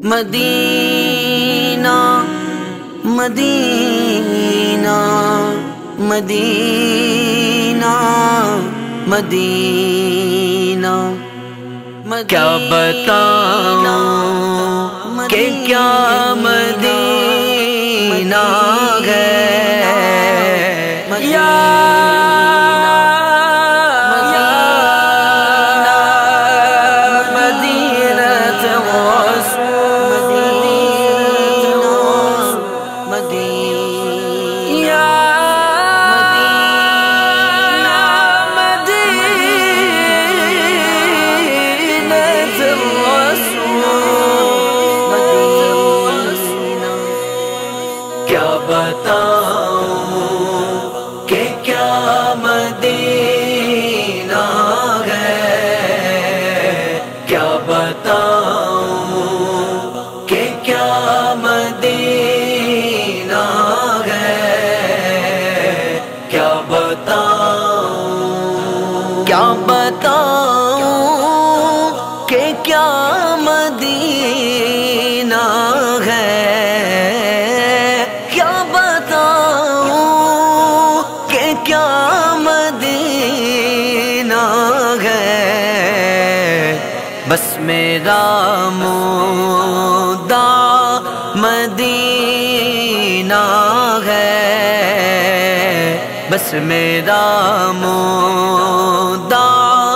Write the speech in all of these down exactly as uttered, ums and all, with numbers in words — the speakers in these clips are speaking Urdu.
مدینہ مدینہ مدینہ مدینہ کیا بتاؤں کہ کیا مدینہ ہے یا بتاؤں کہ کیا مدینہ ہے کیا بتاؤں کہ کیا مدینہ ہے کیا بتاؤں کیا بتاؤں کہ کیا مدینہ ہے کیا مدینہ ہے بس میرا مدعا مدینہ ہے بس میرا مدعا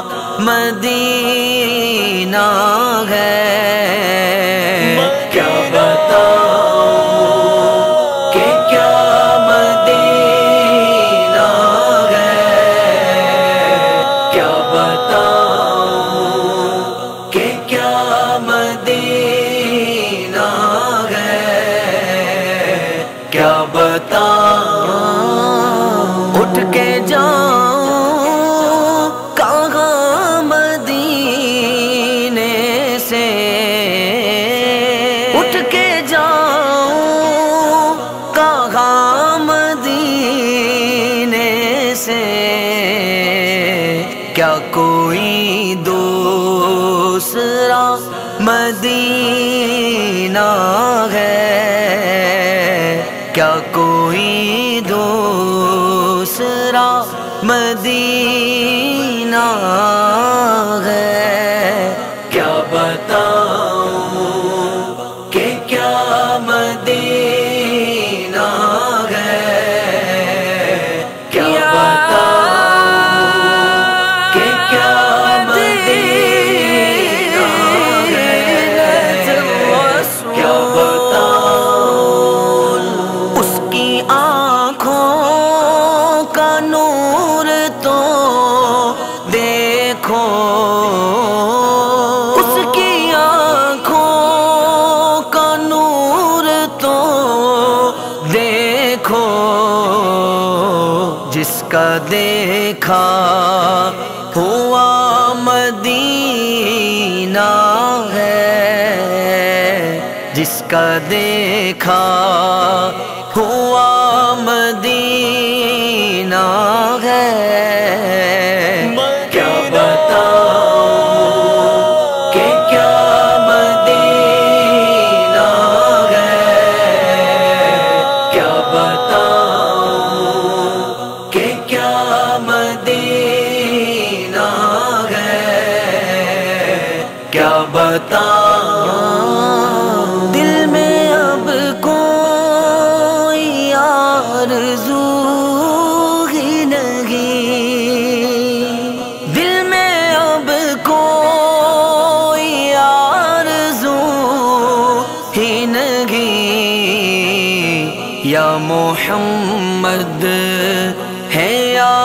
مدینہ ہے کیا بتاؤں کہ کیا کیا بتاؤں اٹھ کے جاؤں کہاں مدینے سے اٹھ کے جاؤں کہاں مدینے سے کیا کوئی دوسرا مدینہ ہے کیا کوئی دوسرا مدینہ ہے کیا بتاؤں کہ کیا مدینہ ہے کیا بتاؤں کہ کیا مدینہ ہے کیا اس کی آنکھوں کا نور تو دیکھو جس کا دیکھا ہوا مدینہ ہے جس کا دیکھا ہوا مدینہ ہے کیا بتاؤں دل میں اب کوئی آرزو ہی نہیں دل میں اب کوئی آرزو ہی نہیں یا محمد ہے یا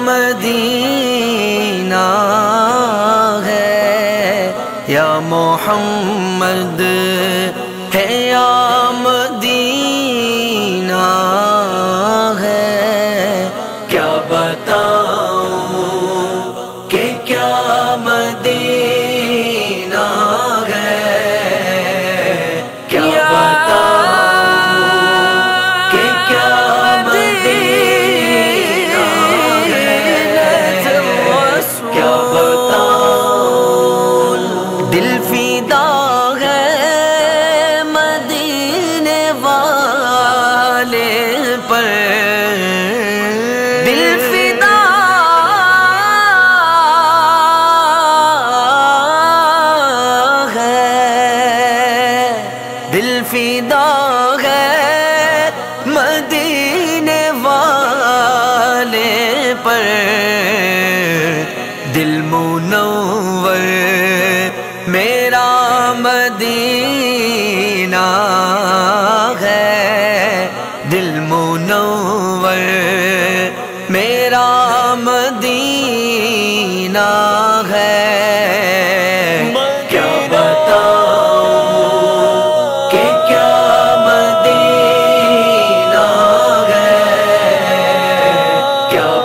مدینہ یا محمد ہے یا مدینہ ہے کیا بتاؤں کہ کیا مدینہ ہے کیا بتاؤں کہ کیا مدینہ ہے کیا بتاؤں دل فدا ہے دل منور میرا مدینہ ہے، دل منور میرا مدینہ ہے۔ کیا بتاؤں کہ کیا مدینہ ہے، کیا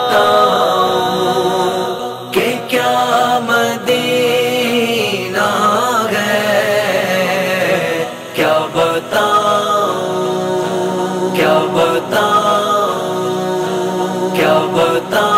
بتاؤں کہ کیا مدینہ ہے، کیا بتاؤں، کیا بتاؤں، کیا بتاؤں